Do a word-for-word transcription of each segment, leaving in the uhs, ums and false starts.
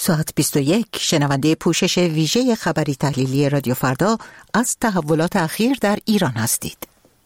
ساعت بیست و یک شنونده پوشش ویژه خبری تحلیلی رادیو فردا از تحولات اخیر در ایران هستید.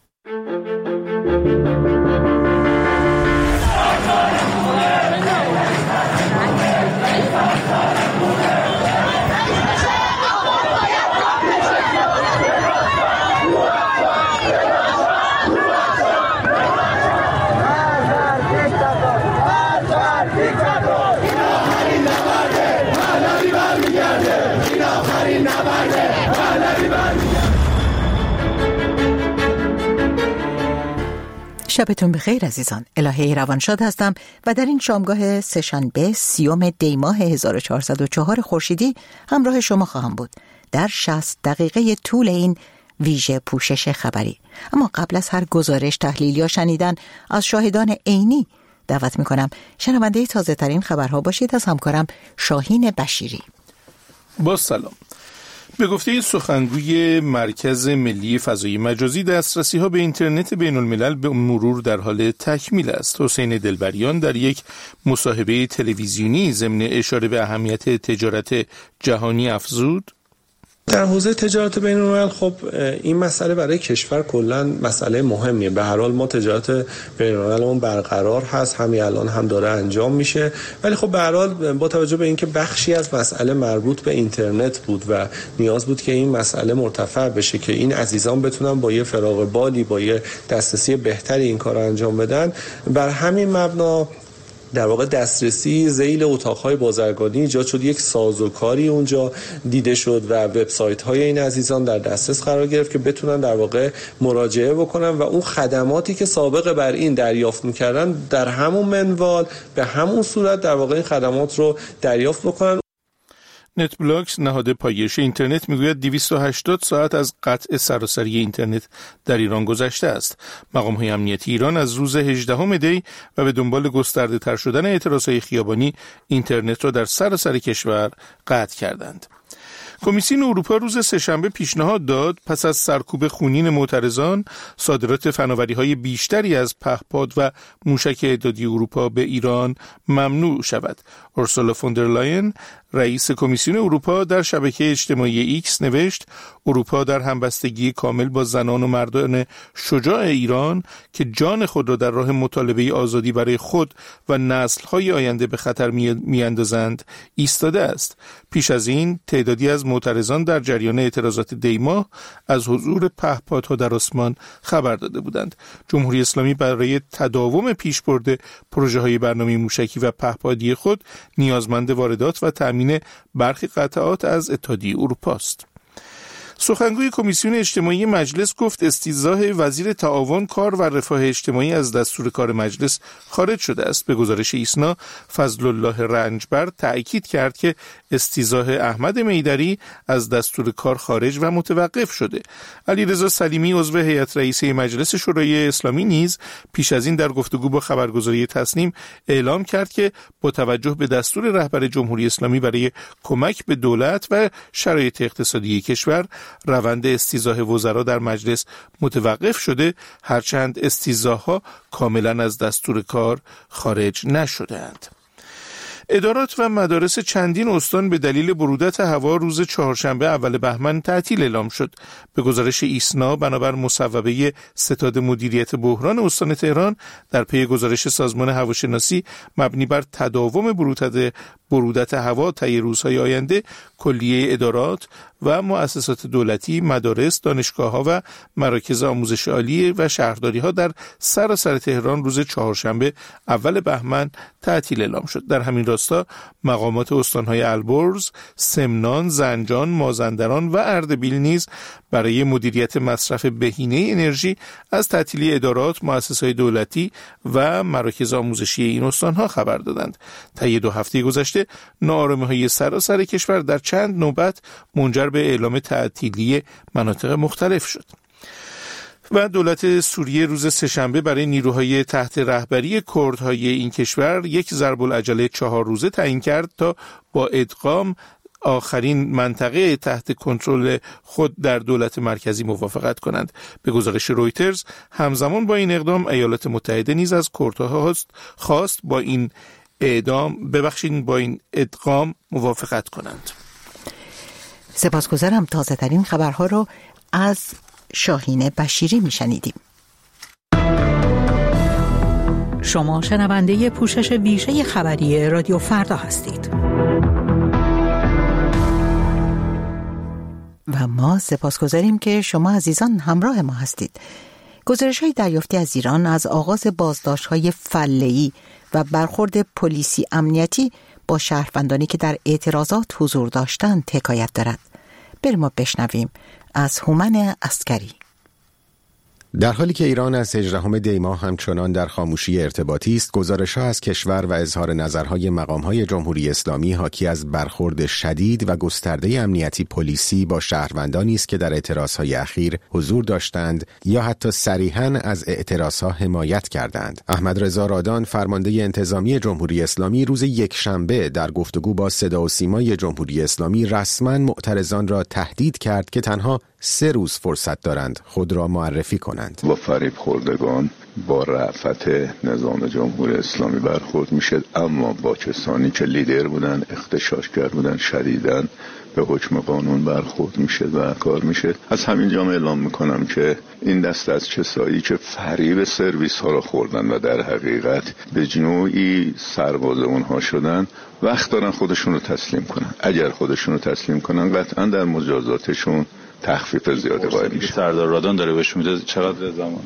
شبتون بخیر عزیزان. الهه روانشاد هستم و در این شامگاه سه‌شنبه سیوم دی ماه هزار و چهارصد و چهار خورشیدی همراه شما خواهم بود در شصت دقیقه طول این ویژه پوشش خبری. اما قبل از هر گزارش، تحلیل یا شنیدن از شاهدان عینی دعوت میکنم شنونده تازه ترین خبرها باشید از همکارم شاهین بشیری. با سلام. به گفته سخنگوی مرکز ملی فضای مجازی، دسترسی‌ها به اینترنت بین الملل به مرور در حال تکمیل است. حسین دلبریان در یک مصاحبه تلویزیونی ضمن اشاره به اهمیت تجارت جهانی افزود: در حوزه تجارت بین الملل خب این مسئله برای کشور کلا مسئله مهمیه. به هر حال ما تجارت بین المللمون برقرار هست، همین الان هم داره انجام میشه، ولی خب به هر حال با توجه به اینکه بخشی از مسئله مربوط به اینترنت بود و نیاز بود که این مسئله مرتفع بشه که این عزیزان بتونن با یه فراغ بالی، با یه دسترسی بهتری این کارو انجام بدن، بر همین مبنا در واقع دسترسی ذیل اتاق‌های بازرگانی ایجاد شد. یک سازوکاری اونجا دیده شد و وبسایت‌های این عزیزان در دسترس قرار گرفت که بتونن در واقع مراجعه بکنن و اون خدماتی که سابق بر این دریافت می‌کردن در همون منوال به همون صورت در واقع این خدمات رو دریافت بکنن. نت بلاکس، نهاد پایش اینترنت، میگوید دویست و هشتاد ساعت از قطع سراسری اینترنت در ایران گذشته است. مقام‌های امنیتی ایران از روز هجدهم دی و به دنبال گسترده تر شدن اعتراضهای خیابانی اینترنت را در سراسر کشور قطع کردند. کمیسیون اروپا روز سه‌شنبه پیشنهاد داد پس از سرکوب خونین معترضان صادرات فناوری‌های بیشتری از پهپاد و موشک اعدادی اروپا به ایران ممنوع شود. اورسولا فوندرلاین، رئیس کمیسیون اروپا، در شبکه اجتماعی ایکس نوشت: اروپا در همبستگی کامل با زنان و مردان شجاع ایران که جان خود را در راه مطالبه آزادی برای خود و نسل‌های آینده به خطر می‌اندازند ایستاده است. پیش از این تعدادی از معترضان در جریان اعتراضات دی ماه از حضور پهپادها در آسمان خبر داده بودند. جمهوری اسلامی برای تداوم پیشبرد پروژه‌های برنامه موشکی و پهپادی خود نیازمند واردات و تامین برخی قطعات از اتحادیه اروپا است. سخنگوی کمیسیون اجتماعی مجلس گفت استیضاح وزیر تعاون، کار و رفاه اجتماعی از دستور کار مجلس خارج شده است. به گزارش ایسنا، فضل الله رنجبر تأکید کرد که استیضاح احمد میدری از دستور کار خارج و متوقف شده. علیرضا سلیمی، عضو هیئت رئیسه مجلس شورای اسلامی، نیز پیش از این در گفتگو با خبرگزاری تصنیم اعلام کرد که با توجه به دستور رهبر جمهوری اسلامی برای کمک به دولت و شرایط اقتصادی کشور، روند استیضاح وزرا در مجلس متوقف شده، هرچند استیضاح‌ها کاملا از دستور کار خارج نشده‌اند. ادارات و مدارس چندین استان به دلیل برودت هوا روز چهارشنبه اول بهمن تعطیل اعلام شد. به گزارش ایسنا، بنابر مصوبه ستاد مدیریت بحران استان تهران، در پی گزارش سازمان هواشناسی مبنی بر تداوم برودت برودت هوا طی روزهای آینده، کلیه ادارات و مؤسسات دولتی، مدارس، دانشگاه‌ها و مراکز آموزش عالی و شهرداری‌ها در سراسر تهران روز چهارشنبه اول بهمن تعطیل اعلام شد. در همین راستا مقامات استان‌های البرز، سمنان، زنجان، مازندران و اردبیل نیز برای مدیریت مصرف بهینه انرژی از تعطیلی ادارات، مؤسسات دولتی و مراکز آموزشی این استان‌ها خبر دادند. طی دو هفته گذشته ناآرامی‌های سراسر کشور در چند نوبت منجر به اعلام تعطیلی مناطق مختلف شد. و دولت سوریه روز سه‌شنبه برای نیروهای تحت رهبری کردهای این کشور یک ضرب العجله چهار روزه تعیین کرد تا با ادغام آخرین منطقه تحت کنترل خود در دولت مرکزی موافقت کنند. به گزارش رویترز، همزمان با این اقدام ایالات متحده نیز از کردها خواست با این اعدام ببخشید با این ادغام موافقت کنند. سپاسگزارم. تازه ترین خبرها رو از شاهین بشیری میشنیدیم. شما شنونده پوشش ویژه خبری رادیو فردا هستید. و ما سپاسگزاریم که شما عزیزان همراه ما هستید. گزارش‌های دریافتی از ایران از آغاز بازداشت‌های فله‌ای و برخورد پلیسی امنیتی با شهروندانی که در اعتراضات حضور داشتند حکایت دارد. بریم ما بشنویم از هومن عسکری. در حالی که ایران از هجدهم دی ماه همچنان در خاموشی ارتباطی است، گزارش‌ها از کشور و اظهار نظرهای مقام‌های جمهوری اسلامی حاکی از برخورد شدید و گسترده امنیتی پلیسی با شهروندانی است که در اعتراضهای اخیر حضور داشتند یا حتی صریحاً از اعتراضها حمایت کردند. احمد رضا رادان، فرمانده انتظامی جمهوری اسلامی، روز یکشنبه در گفتگو با صدا و سیمای جمهوری اسلامی رسما معترضان را تهدید کرد که تنها سه روز فرصت دارند خود را معرفی کنند. با فریب خوردگان با رأفت نظام جمهوری اسلامی برخورد میشه، اما با کسانی که لیدر بودن، اغتشاشگر بودن، شدیداً به حکم قانون برخورد میشه و کار میشه. از همین جا اعلام میکنم که این دست از کسایی که فریب سرویس ها را خوردن و در حقیقت به نوعی سرباز اونها شدن، وقت دارن خودشون رو تسلیم کنن. اگر خودشون رو تسلیم کنن قطعا در مجازاتشون تخفیف زیاده قائل میشه. سردار رادان داره بهش میده چقدر زمانش؟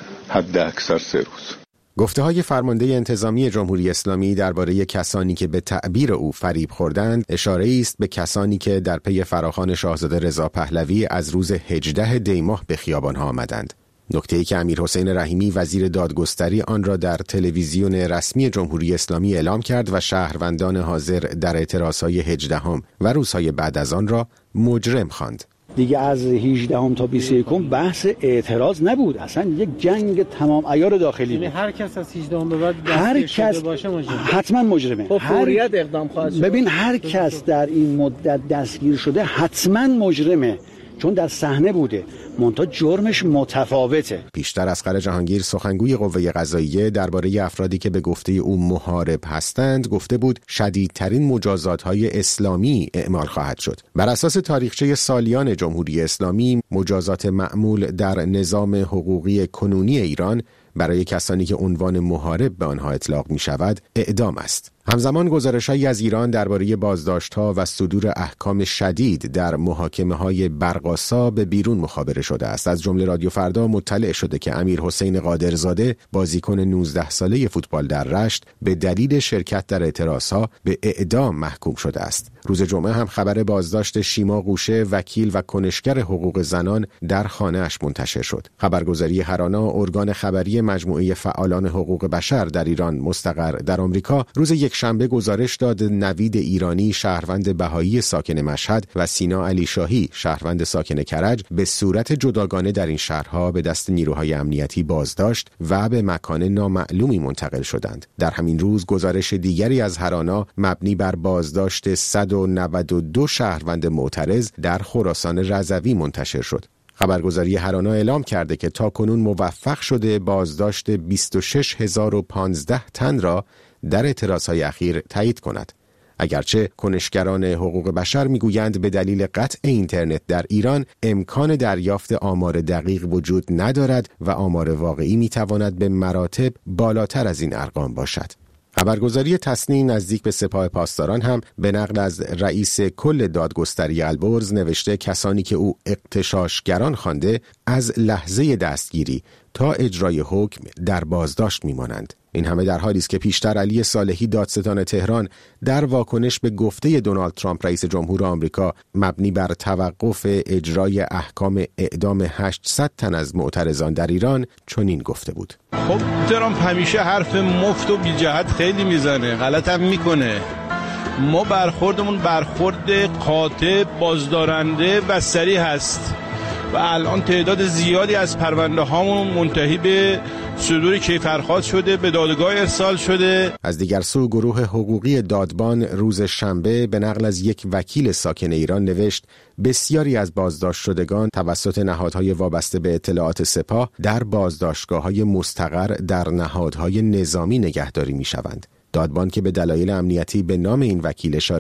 حد اکثر سه روز. گفته های فرمانده انتظامی جمهوری اسلامی درباره کسانی که به تعبیر او فریب خوردند اشاره است به کسانی که در پی فراخوان شاهزاده رضا پهلوی از روز هجدهم دی ماه به خیابان‌ها آمدند. نکته‌ای که امیرحسین رحیمی وزیر دادگستری آن را در تلویزیون رسمی جمهوری اسلامی اعلام کرد و شهروندان حاضر در اعتراضهای هجدهم و روزهای بعد از آن را مجرم خواند. دیگه از هجدهم تا بیست و یکم بحث اعتراض نبود، اصلا یک جنگ تمام عیار داخلی بود. یعنی هر کس از هجدهم به بعد هر کس باشه مجرم، حتما مجرمه. با فوریت اقدام خواهد شد. ببین هر کس در این مدت دستگیر شده حتما مجرمه، چون در صحنه بوده، منتها جرمش متفاوته. پیشتر اصغر جهانگیر سخنگوی قوه قضاییه درباره افرادی که به گفته او محارب هستند گفته بود شدیدترین مجازات‌های اسلامی اعمال خواهد شد. بر اساس تاریخچه سالیان جمهوری اسلامی، مجازات معمول در نظام حقوقی کنونی ایران برای کسانی که عنوان محارب به آنها اطلاق می شود اعدام است. همزمان گزارش‌هایی از ایران درباره بازداشت‌ها و صدور احکام شدید در محاکمه‌های برق‌آسا به بیرون مخابره شده است. از جمله رادیو فردا مطلع شده که امیرحسین قادرزاده، بازیکن نوزده ساله فوتبال در رشت، به دلیل شرکت در اعتراضها به اعدام محکوم شده است. روز جمعه هم خبر بازداشت شیما قوشه، وکیل و کنشگر حقوق زنان، در خانه‌اش منتشر شد. خبرگزاری هرانا، ارگان خبری مجموعه فعالان حقوق بشر در ایران مستقر در آمریکا، روز یک شنبه گزارش داد نوید ایرانی، شهروند بهایی ساکن مشهد، و سینا علی شاهی، شهروند ساکن کرج، به صورت جداگانه در این شهرها به دست نیروهای امنیتی بازداشت و به مکان نامعلومی منتقل شدند. در همین روز گزارش دیگری از هرانا مبنی بر بازداشت صد و نود و دو شهروند معترض در خراسان رضوی منتشر شد. خبرگزاری هرانا اعلام کرده که تاکنون موفق شده بازداشت بیست و شش هزار و پانزده تن را در اعتراضهای اخیر تایید کند. اگرچه کنشگران حقوق بشر میگویند به دلیل قطع اینترنت در ایران امکان دریافت آمار دقیق وجود ندارد و آمار واقعی میتواند به مراتب بالاتر از این ارقام باشد. خبرگزاری تصنیع نزدیک به سپاه پاسداران هم به نقل از رئیس کل دادگستری البرز نوشته کسانی که او اغتشاشگران خوانده از لحظه دستگیری تا اجرای حکم در بازداشت میمانند. این همه در حالی است که پیشتر علی صالحی، دادستان تهران، در واکنش به گفته دونالد ترامپ رئیس جمهور آمریکا مبنی بر توقف اجرای احکام اعدام هشتصد تن از معترضان در ایران چنین گفته بود: خب ترامپ همیشه حرف مفت و بی جهت خیلی میزنه، غلط هم میکنه. ما برخوردمون برخورد قاطع، بازدارنده و سریع هست و الان تعداد زیادی از پرونده هامون منتهی به صدور کیفرخواست شده، به دادگاه ارسال شده. از دیگر سو گروه حقوقی دادبان روز شنبه به نقل از یک وکیل ساکن ایران نوشت بسیاری از بازداشت شدگان توسط نهادهای وابسته به اطلاعات سپاه در بازداشتگاه‌های مستقر در نهادهای نظامی نگهداری می‌شوند. دادبان که به دلایل امنیتی به نام این وکیل اشاره